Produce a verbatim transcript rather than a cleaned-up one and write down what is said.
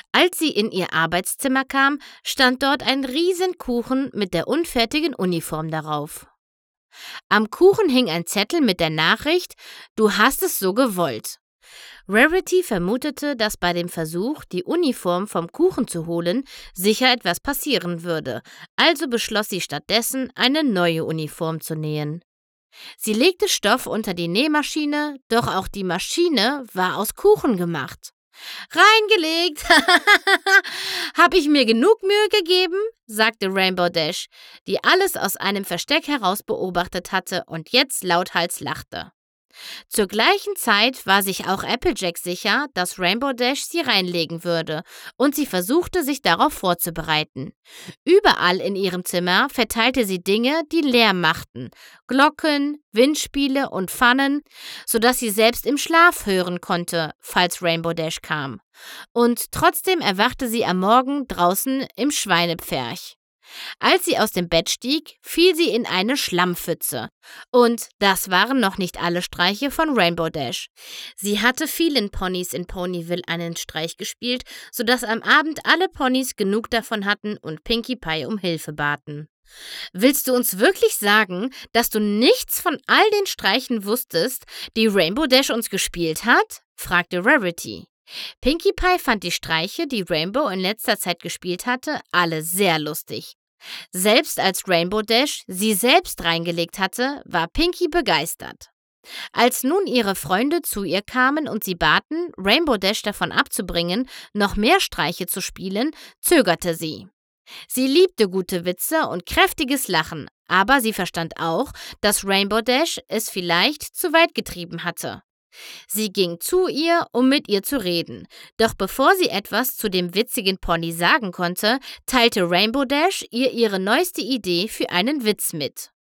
Als sie in ihr Arbeitszimmer kam, stand dort ein Riesenkuchen mit der unfertigen Uniform darauf. Am Kuchen hing ein Zettel mit der Nachricht: »Du hast es so gewollt.« Rarity vermutete, dass bei dem Versuch, die Uniform vom Kuchen zu holen, sicher etwas passieren würde, also beschloss sie stattdessen, eine neue Uniform zu nähen. Sie legte Stoff unter die Nähmaschine, doch auch die Maschine war aus Kuchen gemacht. »Reingelegt! Hab ich mir genug Mühe gegeben?« sagte Rainbow Dash, die alles aus einem Versteck heraus beobachtet hatte und jetzt lauthals lachte. Zur gleichen Zeit war sich auch Applejack sicher, dass Rainbow Dash sie reinlegen würde, und sie versuchte, sich darauf vorzubereiten. Überall in ihrem Zimmer verteilte sie Dinge, die Lärm machten: Glocken, Windspiele und Pfannen, sodass sie selbst im Schlaf hören konnte, falls Rainbow Dash kam. Und trotzdem erwachte sie am Morgen draußen im Schweinepferch. Als sie aus dem Bett stieg, fiel sie in eine Schlammpfütze. Und das waren noch nicht alle Streiche von Rainbow Dash. Sie hatte vielen Ponys in Ponyville einen Streich gespielt, sodass am Abend alle Ponys genug davon hatten und Pinkie Pie um Hilfe baten. »Willst du uns wirklich sagen, dass du nichts von all den Streichen wusstest, die Rainbow Dash uns gespielt hat?« fragte Rarity. Pinkie Pie fand die Streiche, die Rainbow in letzter Zeit gespielt hatte, alle sehr lustig. Selbst als Rainbow Dash sie selbst reingelegt hatte, war Pinkie begeistert. Als nun ihre Freunde zu ihr kamen und sie baten, Rainbow Dash davon abzubringen, noch mehr Streiche zu spielen, zögerte sie. Sie liebte gute Witze und kräftiges Lachen, aber sie verstand auch, dass Rainbow Dash es vielleicht zu weit getrieben hatte. Sie ging zu ihr, um mit ihr zu reden, doch bevor sie etwas zu dem witzigen Pony sagen konnte, teilte Rainbow Dash ihr ihre neueste Idee für einen Witz mit.